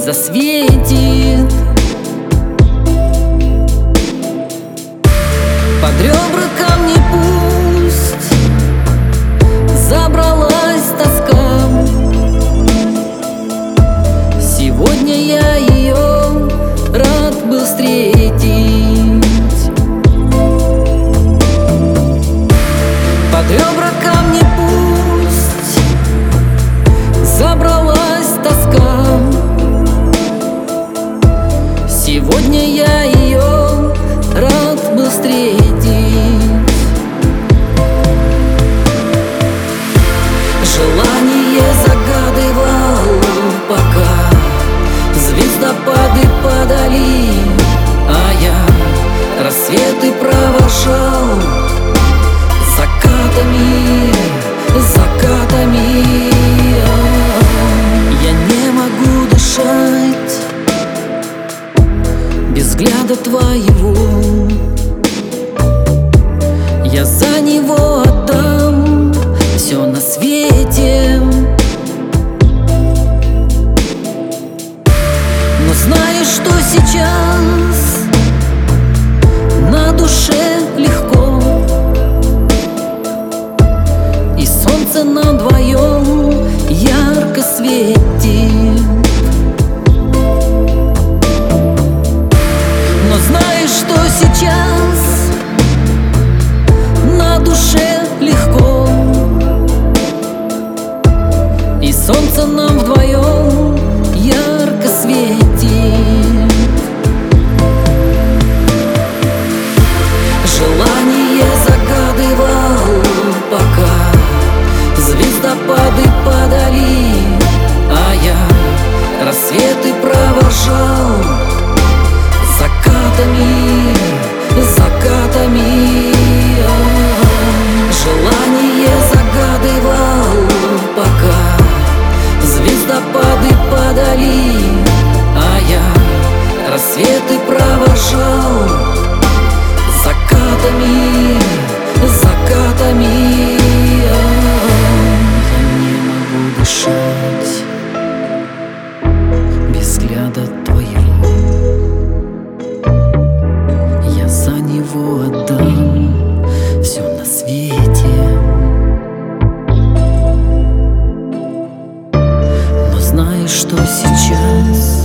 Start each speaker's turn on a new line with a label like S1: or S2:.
S1: засветит. Под ребра камни пусть забралась тоска. Сегодня я ее рад был встретить. Под ребра камни пусть забралась тоска. Сегодня я ее рад был встретить. Желание загадывал, пока звездопады подали, а я рассветы провожал закатами, закатами. Я не могу дышать без взгляда твоего. Я за него отдам все на свете. Но знаешь, что сейчас на душе легко, и солнце нам вдвоем ярко светит. Но знаешь, что сейчас на душе легко, и солнце нам вдвоем ярко светит. Желание загадывал, пока звездопады подали, а я рассветы провожал закатами, закатами. Желание загадывал, пока звездопады подали, а я рассветы провожал закатами, закатами. Я не могу дышать без взгляда твоего. Я за него отдам все на свете. Но знаешь, что сейчас